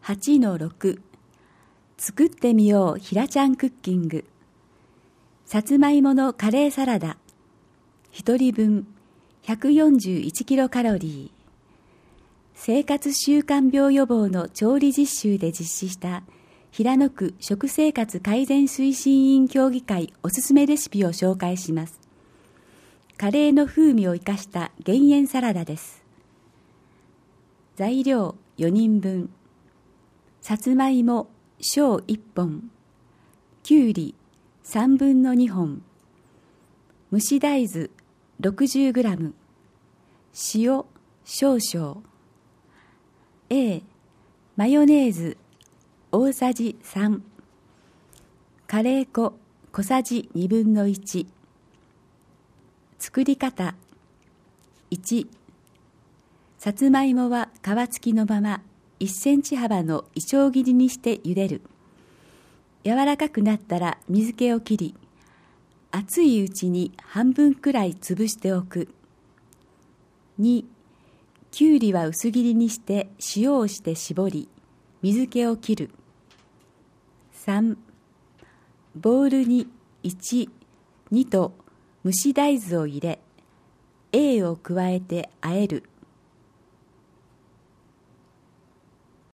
8-6 作ってみようひらちゃんクッキング。さつまいものカレーサラダ1人分141キロカロリー。生活習慣病予防の調理実習で実施した平野区食生活改善推進委員協議会おすすめレシピを紹介します。カレーの風味を生かした減塩サラダです。材料4人分。さつまいも小1本、きゅうり3分の2本、蒸し大豆 60g、塩少々、マヨネーズ大さじ3、カレー粉小さじ2分の1。作り方。1、さつまいもは皮付きのまま1センチ幅のいちょう切りにして茹でる。柔らかくなったら水気を切り、熱いうちに半分くらい潰しておく。2、きゅうりは薄切りにして塩をして絞り、水気を切る。3、ボウルに1、2と蒸し大豆を入れ、を加えて和える。